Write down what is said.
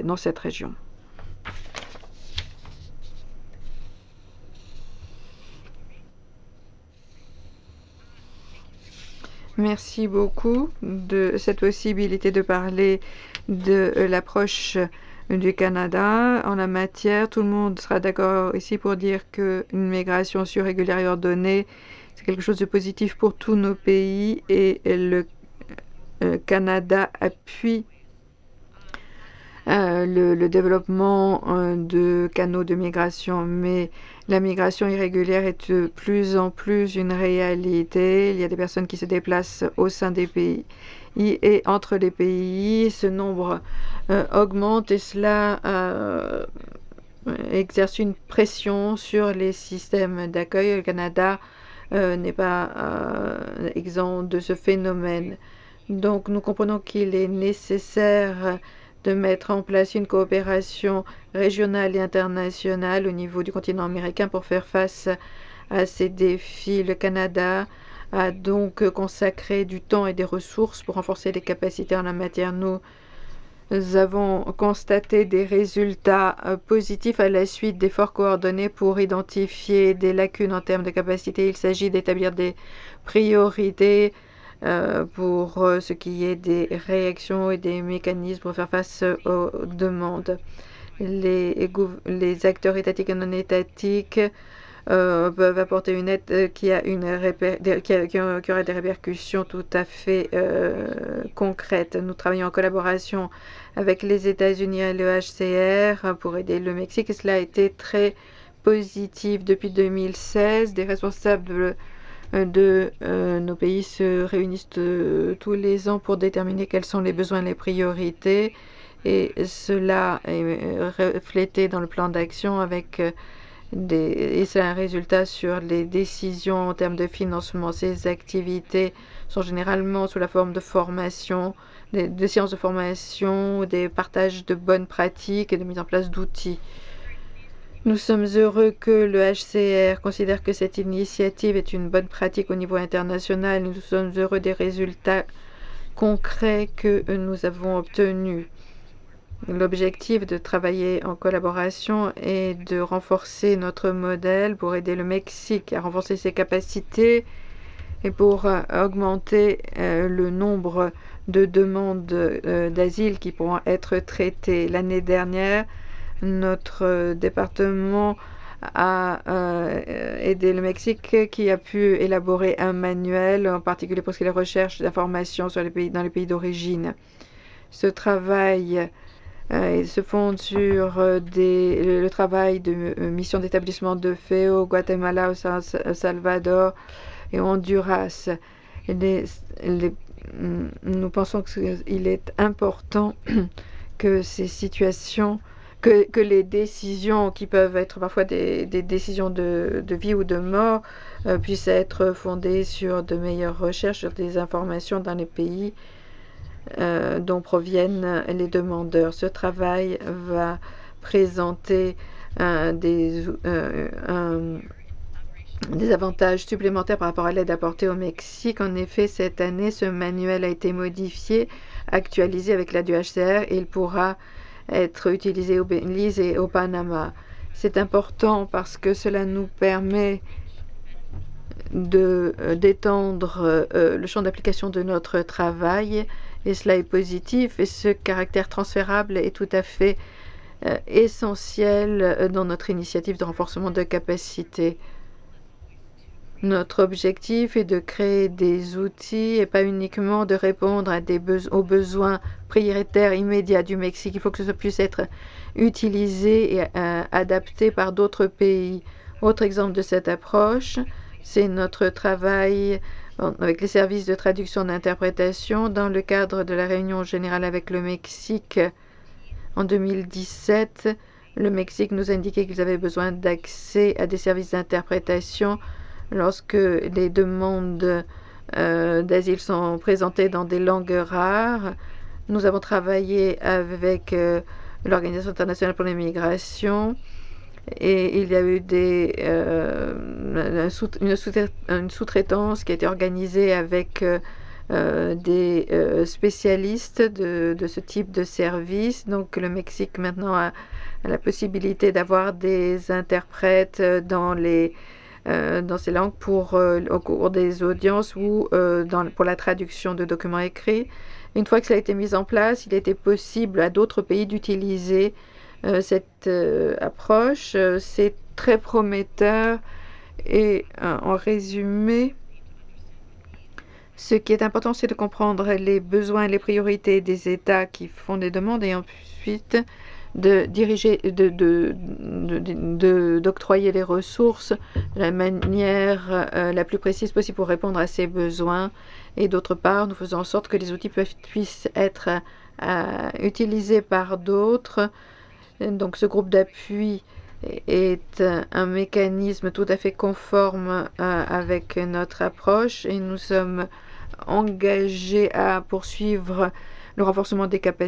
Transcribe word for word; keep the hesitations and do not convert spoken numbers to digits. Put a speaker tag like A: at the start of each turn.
A: dans cette région. Merci beaucoup de cette possibilité de parler de l'approche du Canada en la matière. Tout le monde sera d'accord ici pour dire qu'une migration sûre, régulière et ordonnée, c'est quelque chose de positif pour tous nos pays et le Canada appuie Euh, le, le développement euh, de canaux de migration, mais la migration irrégulière est de plus en plus une réalité. Il y a des personnes qui se déplacent au sein des pays et entre les pays. Ce nombre euh, augmente et cela euh, exerce une pression sur les systèmes d'accueil. Le Canada euh, n'est pas euh, exempt de ce phénomène. Donc nous comprenons qu'il est nécessaire de mettre en place une coopération régionale et internationale au niveau du continent américain pour faire face à ces défis. Le Canada a donc consacré du temps et des ressources pour renforcer les capacités en la matière. Nous avons constaté des résultats positifs à la suite d'efforts coordonnés pour identifier des lacunes en termes de capacité. Il s'agit d'établir des priorités Euh, pour euh, ce qui est des réactions et des mécanismes pour faire face aux demandes. Les, les acteurs étatiques et non étatiques euh, peuvent apporter une aide qui, a une qui, a, qui, a, qui aura des répercussions tout à fait euh, concrètes. Nous travaillons en collaboration avec les États-Unis et le H C R pour aider le Mexique et cela a été très positif. Depuis deux mille seize, des responsables de euh, nos pays se réunissent euh, tous les ans pour déterminer quels sont les besoins et les priorités. Et cela est reflété dans le plan d'action avec euh, des, et c'est un résultat sur les décisions en termes de financement. Ces activités sont généralement sous la forme de formation, des, de séances de formation, des partages de bonnes pratiques et de mise en place d'outils. Nous sommes heureux que le H C R considère que cette initiative est une bonne pratique au niveau international. Nous sommes heureux des résultats concrets que nous avons obtenus. L'objectif de travailler en collaboration est de renforcer notre modèle pour aider le Mexique à renforcer ses capacités et pour augmenter euh, le nombre de demandes euh, d'asile qui pourront être traitées. L'année dernière, notre département a euh, aidé le Mexique qui a pu élaborer un manuel, en particulier pour ce qui est la recherche d'informations sur les pays, dans les pays d'origine. Ce travail euh, se fonde sur euh, des, le, le travail de euh, missions d'établissement de fait au Guatemala, au Sa Salvador et au Honduras. Les, les, nous pensons qu'il est important que ces situations Que, que les décisions qui peuvent être parfois des, des décisions de, de vie ou de mort euh, puissent être fondées sur de meilleures recherches, sur des informations dans les pays euh, dont proviennent les demandeurs. Ce travail va présenter euh, des, euh, un, des avantages supplémentaires par rapport à l'aide apportée au Mexique. En effet, cette année, ce manuel a été modifié, actualisé avec l'aide du H C R et il pourra être utilisé au Belize et au Panama. C'est important parce que cela nous permet de d'étendre euh, le champ d'application de notre travail et cela est positif et ce caractère transférable est tout à fait euh, essentiel dans notre initiative de renforcement de capacité. Notre objectif est de créer des outils et pas uniquement de répondre à des be- aux besoins prioritaires immédiats du Mexique. Il faut que ça puisse être utilisé et euh, adapté par d'autres pays. Autre exemple de cette approche, c'est notre travail avec les services de traduction et d'interprétation dans le cadre de la réunion générale avec le Mexique en deux mille dix-sept. Le Mexique nous a indiqué qu'ils avaient besoin d'accès à des services d'interprétation lorsque les demandes euh, d'asile sont présentées dans des langues rares. Nous avons travaillé avec euh, l'Organisation internationale pour les migrations et il y a eu des, euh, une sous-traitance qui a été organisée avec euh, euh, des euh, spécialistes de, de ce type de service. Donc le Mexique maintenant a, a la possibilité d'avoir des interprètes dans les euh, dans ces langues pour euh, au cours des audiences ou euh, dans, pour la traduction de documents écrits. Une fois que cela a été mis en place, il était possible à d'autres pays d'utiliser euh, cette euh, approche. Euh, C'est très prometteur et euh, en résumé, ce qui est important, c'est de comprendre les besoins et les priorités des États qui font des demandes et ensuite de diriger, de, de, de, de- d'octroyer les ressources de la manière euh, la plus précise possible pour répondre à ces besoins. Et d'autre part, nous faisons en sorte que les outils peuvent, puissent être euh, utilisés par d'autres. Donc ce groupe d'appui est un mécanisme tout à fait conforme euh, avec notre approche et nous sommes engagés à poursuivre le renforcement des capacités